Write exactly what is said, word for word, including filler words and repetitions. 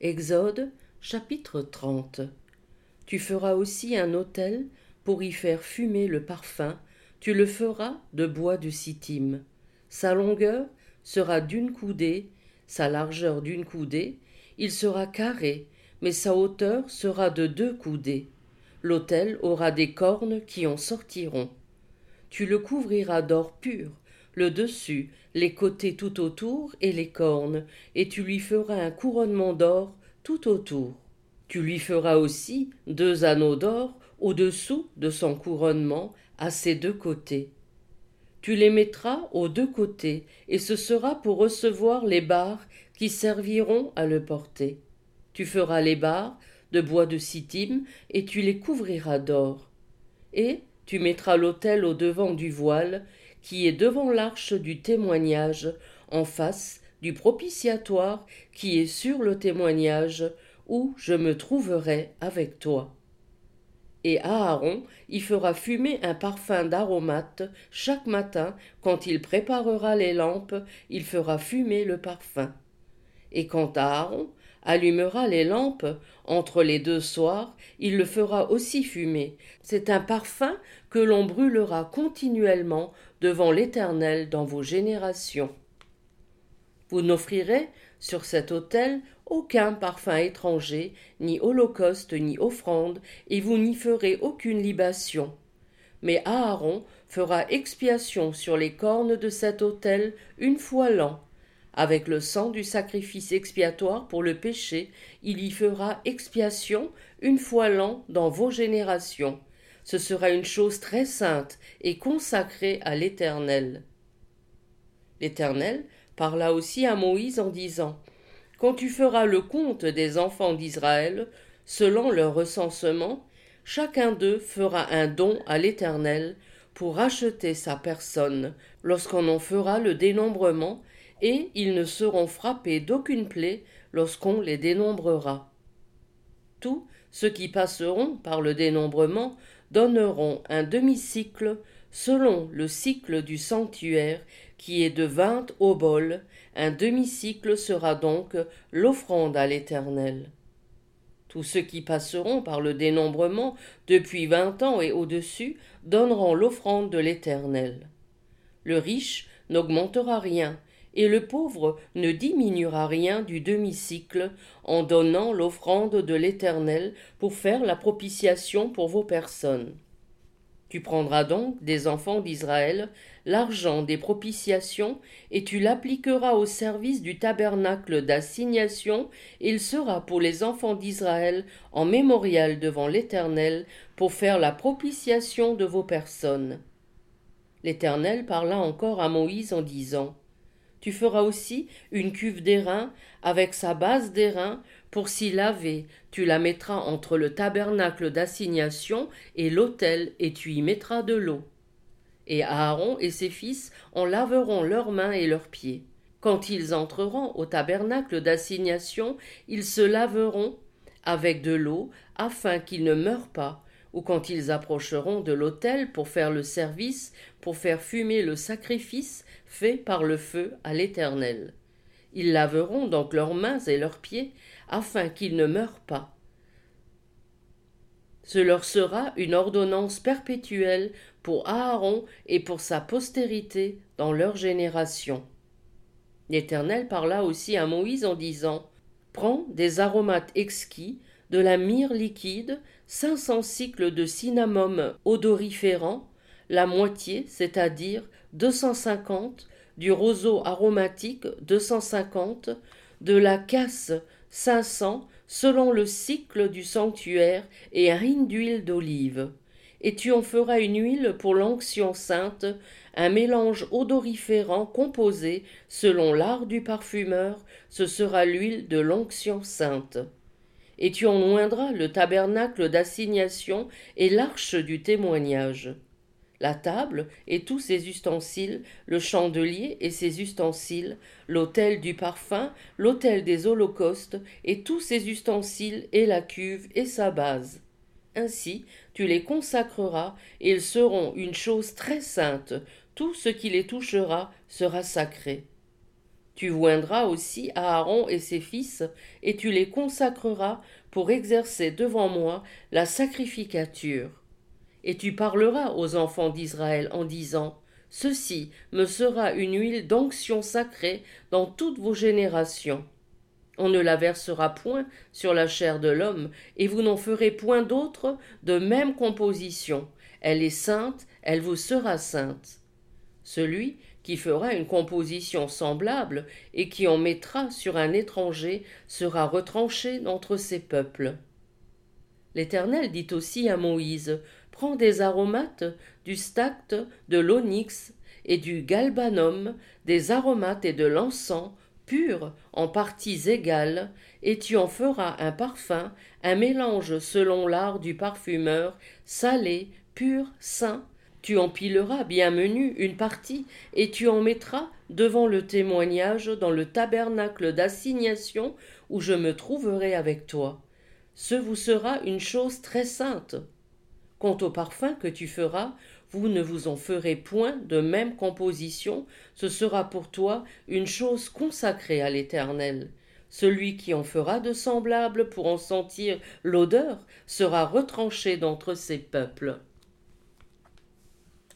Exode, chapitre trente. Tu feras aussi un autel pour y faire fumer le parfum, tu le feras de bois de sittim. Sa longueur sera d'une coudée, sa largeur d'une coudée, il sera carré, mais sa hauteur sera de deux coudées. L'autel aura des cornes qui en sortiront. Tu le couvriras d'or pur, le dessus, les côtés tout autour et les cornes, et tu lui feras un couronnement d'or tout autour. Tu lui feras aussi deux anneaux d'or au-dessous de son couronnement à ses deux côtés. Tu les mettras aux deux côtés, et ce sera pour recevoir les barres qui serviront à le porter. Tu feras les barres de bois de sittim, et tu les couvriras d'or. Et tu mettras l'autel au devant du voile, qui est devant l'arche du témoignage, en face du propitiatoire qui est sur le témoignage, où je me trouverai avec toi. Et Aaron y fera fumer un parfum d'aromates chaque matin, quand il préparera les lampes, il fera fumer le parfum. Et quand Aaron allumera les lampes, entre les deux soirs, il le fera aussi fumer. C'est un parfum que l'on brûlera continuellement devant l'Éternel dans vos générations. Vous n'offrirez sur cet autel aucun parfum étranger, ni holocauste, ni offrande, et vous n'y ferez aucune libation. Mais Aaron fera expiation sur les cornes de cet autel une fois l'an. Avec le sang du sacrifice expiatoire pour le péché, il y fera expiation une fois l'an dans vos générations. Ce sera une chose très sainte et consacrée à l'Éternel. L'Éternel parla aussi à Moïse en disant : Quand tu feras le compte des enfants d'Israël, selon leur recensement, chacun d'eux fera un don à l'Éternel pour racheter sa personne, lorsqu'on en fera le dénombrement, et ils ne seront frappés d'aucune plaie lorsqu'on les dénombrera. Tous ceux qui passeront par le dénombrement donneront un demi-cycle selon le cycle du sanctuaire qui est de vingt obols. Un demi-cycle sera donc l'offrande à l'Éternel. Tous ceux qui passeront par le dénombrement depuis vingt ans et au-dessus donneront l'offrande de l'Éternel. Le riche n'augmentera rien, et le pauvre ne diminuera rien du demi-cycle en donnant l'offrande de l'Éternel pour faire la propitiation pour vos personnes. Tu prendras donc des enfants d'Israël l'argent des propitiations, et tu l'appliqueras au service du tabernacle d'assignation, et il sera pour les enfants d'Israël en mémorial devant l'Éternel pour faire la propitiation de vos personnes. L'Éternel parla encore à Moïse en disant : Tu feras aussi une cuve d'airain avec sa base d'airain pour s'y laver. Tu la mettras entre le tabernacle d'assignation et l'autel, et tu y mettras de l'eau. Et Aaron et ses fils en laveront leurs mains et leurs pieds. Quand ils entreront au tabernacle d'assignation, ils se laveront avec de l'eau afin qu'ils ne meurent pas, ou quand ils approcheront de l'autel pour faire le service, pour faire fumer le sacrifice fait par le feu à l'Éternel. Ils laveront donc leurs mains et leurs pieds, afin qu'ils ne meurent pas. Ce leur sera une ordonnance perpétuelle pour Aaron et pour sa postérité dans leur génération. L'Éternel parla aussi à Moïse en disant : Prends des aromates exquis, de la myrrhe liquide, cinq cents cycles de cinnamome odoriférant, la moitié, c'est-à-dire deux cent cinquante, du roseau aromatique deux cent cinquante, de la casse cinq cents, selon le cycle du sanctuaire, et un hin d'huile d'olive. Et tu en feras une huile pour l'onction sainte, un mélange odoriférant composé selon l'art du parfumeur, ce sera l'huile de l'onction sainte. Et tu en oindras le tabernacle d'assignation et l'arche du témoignage. La table et tous ses ustensiles, le chandelier et ses ustensiles, l'autel du parfum, l'autel des holocaustes et tous ses ustensiles et la cuve et sa base. Ainsi tu les consacreras, et ils seront une chose très sainte, tout ce qui les touchera sera sacré. Tu joindras aussi Aaron et ses fils, et tu les consacreras pour exercer devant moi la sacrificature. Et tu parleras aux enfants d'Israël en disant: Ceci me sera une huile d'onction sacrée dans toutes vos générations. On ne la versera point sur la chair de l'homme, et vous n'en ferez point d'autre de même composition. Elle est sainte, elle vous sera sainte. Celui qui fera une composition semblable et qui en mettra sur un étranger sera retranché d'entre ses peuples. L'Éternel dit aussi à Moïse: Prends des aromates, du stacte, de l'onyx et du galbanum, des aromates et de l'encens, purs en parties égales, et tu en feras un parfum, un mélange selon l'art du parfumeur, salé, pur, saint. Tu en pileras bien menu une partie, et tu en mettras devant le témoignage dans le tabernacle d'assignation où je me trouverai avec toi. Ce vous sera une chose très sainte. Quant au parfum que tu feras, vous ne vous en ferez point de même composition, ce sera pour toi une chose consacrée à l'Éternel. Celui qui en fera de semblable pour en sentir l'odeur sera retranché d'entre ses peuples.